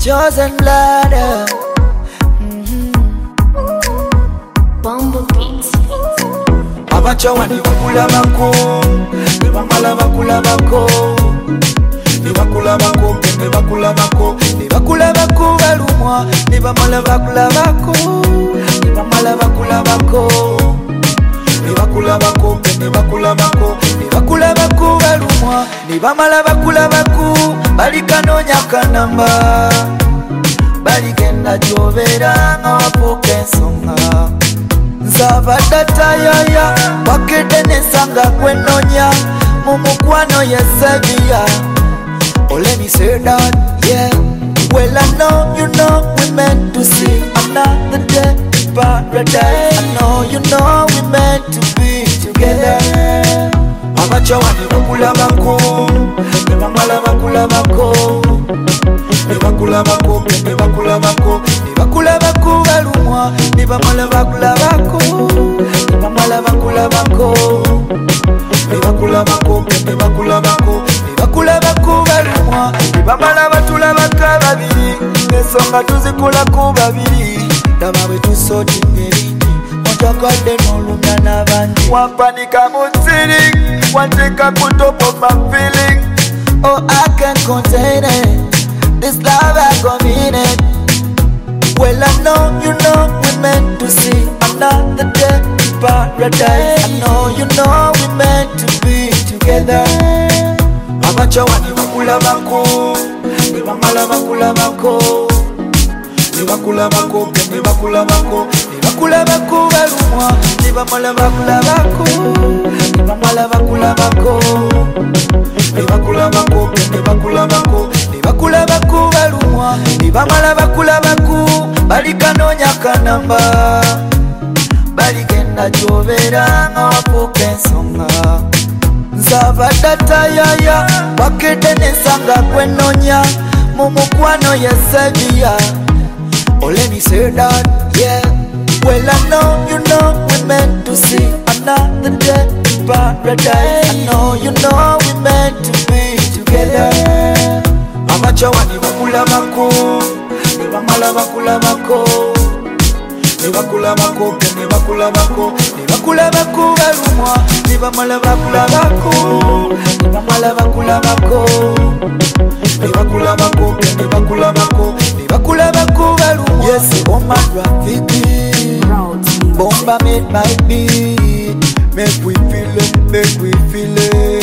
chosen blood. Bumblebeat. Abachawa ni bakulabako, ne bamala bakulabako, ne bakulabako, ne bakulabako, ne bakulabako balumwa, ne bamala bakulabako, ne bamala bakulabako, ne bakulabako, ne bakulabako, ne bakulabako balumwa, ne bamala bakulabako, balikanonya kanamba, baligenda jobera nga wapuka ensonga. Nzabadde tayaya wakedde nesanga kwenonya mu mukwano yesebiya. Oh, let me say that, yeah. Well, I know you know we meant to see another day in paradise. I know you know we meant to be together. Abachawa ne bakulabako, ne bamala bakulabako, ne bakulabako, ne bakulabako, ne bakulabako balumwa, ne bamala bakulabako, ne bamala bakulabako, ne bakulabako, ne bakulabako, ne bakulabako balumwa, ne bamala batulabaka babiri, ensonga tuzikulako babiri. Daba bwe tusooti ebingi otakadde n'olumya n'abandi. Wampanika mu nsiri, wanteeka ku top of my feeling. Oh, I can't contain it, this love I committed. Well, I know you know we meant to see another day in paradise. I know you know we meant to be together. Abachawa ni bakulabako, ne bamala bakulabako, ne bakulabako, ne bakulabako, ne bakulabako balumwa, ne bamala bakulabako, ne bamala bakulabako, ne bakulabako, ne bakulabako, ne bakulabako balumwa, ne bamala bakulabako, balikanonya kanamba, baligenda jobera nga wapuka ensonga. Nzabadde tayaya wakedde nesanga kwenonya mu mukwano yesebiya. Oh, let me say that, yeah. Well, I know you know we meant to see another day in paradise. I know you know we meant to be together. Abachawa ni bakulabako, ne bamala bakulabako, ne bakulabako, ne bakulabako, ne bakulabako balumwa, ne bamala bakulabako, ne bamala bakulabako, ne bakulabako, ne bakulabako, ne bakulabako balumwa. Yes, Bomba Rafiki, Bomba made my beat. Make we feel it, make we feel it.